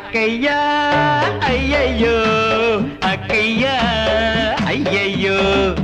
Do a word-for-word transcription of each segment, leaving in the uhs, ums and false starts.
ಅಕ್ಕಯ್ಯ ಅಯ್ಯಯ್ಯೋ ಅಕ್ಕಯ್ಯ ಅಯ್ಯಯ್ಯೋ.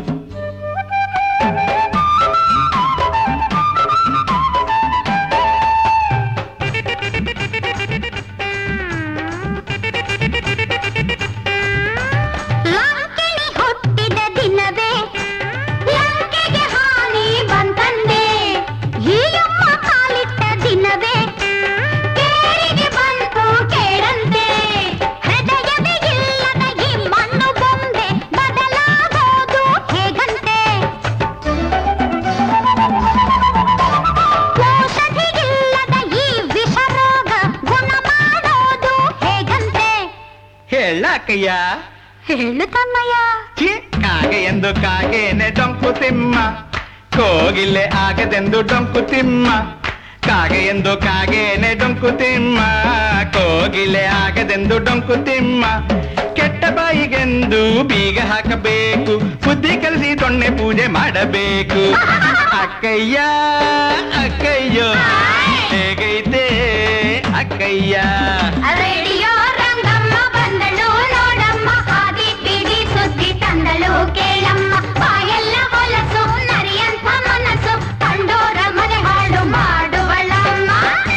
ಹೇಳಕ್ಕಯ್ಯ ಹೇಳು ತಮ್ಮಯ್ಯ. ಕಾಗೆ ಎಂದು ಕಾಗೇನೆ ಡೊಂಕು ತಿಮ್ಮ, ಕೋಗಿಲೆ ಆಗದೆಂದು ಡೊಂಕು ತಿಮ್ಮ. ಕಾಗೆ ಎಂದು ಕಾಗೇನೆ ಡೊಂಕು ತಿಮ್ಮ, ಕೋಗಿಲೆ ಆಗದೆಂದು ಡೊಂಕು ತಿಮ್ಮ. ಕೆಟ್ಟ ಬಾಯಿಗೆಂದು ಬೀಗ ಹಾಕಬೇಕು, ಬುದ್ಧಿ ಕಲಿಸಿ ದೊಣ್ಣೆ ಪೂಜೆ ಮಾಡಬೇಕು. ಅಕ್ಕಯ್ಯ ಅಕ್ಕಯ್ಯೋ ಹೇಗೈತೆ ಅಕ್ಕಯ್ಯ. ರೇಡಿಯೋ ರಂಗಮ್ಮ ಬಂದಳು ನೋಡಮ್ಮ, ಹಾದಿ ಬೀದಿ ಸುದ್ದಿ ತಂದಳು ಕೇಳಮ್ಮ. ಬಾಯೆಲ್ಲ ಹೊಲಸು ನರಿಯಂಥ ಮನಸ್ಸು, ಕಂಡೋರ ಮನೆ ಹಾಡು ಮಾಡುವಳಮ್ಮ.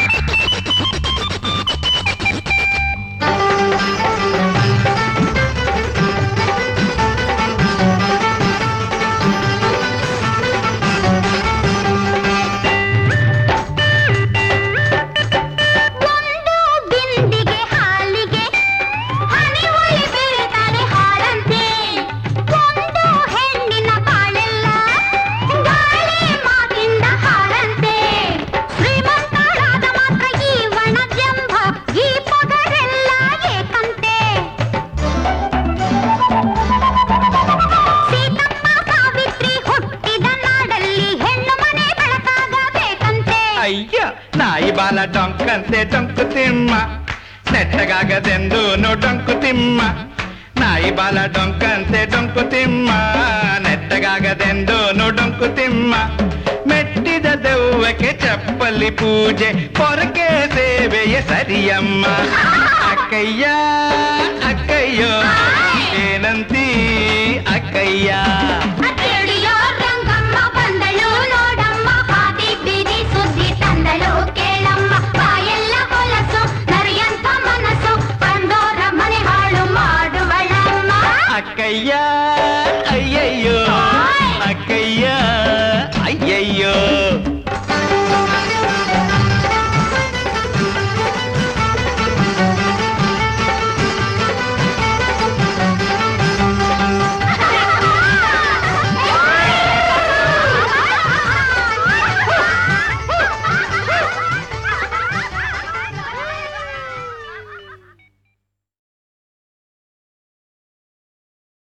ಅಯ್ಯ ನಾಯಿ ಬಾಲ ಡೊಂಕಂತೆ ಡೊಂಕು ತಿಮ್ಮ, ನೆಟ್ಟಗಾಗದೆಂದು ಡೊಂಕು ತಿಮ್ಮ. ನಾಯಿ ಬಾಲ ಡೊಂಕಂತೆ ಡೊಂಕು ತಿಮ್ಮ, ನೆಟ್ಟಗಾಗದೆಂದು ಡೊಂಕು ತಿಮ್ಮ. ಮೆಟ್ಟಿದ ದೆವ್ವಕ್ಕೆ ಚಪ್ಪಲಿ ಪೂಜೆ, ಪೊರಕೆ ಸೇವೆಯ ಸರಿಯಮ್ಮ. ಅಕ್ಕಯ್ಯ ಅಕ್ಕಯ್ಯೋ ಏನಂತೀ ಅಕ್ಕಯ್ಯ. ರೇಡಿಯೋ ರಂಗಮ್ಮ ಬಂದಳು ನೋಡಮ್ಮ, ಹಾದಿ ಬೀದಿ ಸುದ್ದಿ ತಂದಳು ಕೇಳಮ್ಮ. ಬಾಯೆಲ್ಲ ಹೊಲಸು ನರಿಯಂಥ ಮನಸ್ಸು, ಕಂಡೋರ ಮನೆ ಹಾಳು ಮಾಡುವಳಮ್ಮ. ಅಕ್ಕಯ್ಯ ಅಯ್ಯಯ್ಯೋ ಅಕ್ಕಯ್ಯ ಅಯ್ಯಯ್ಯೋ.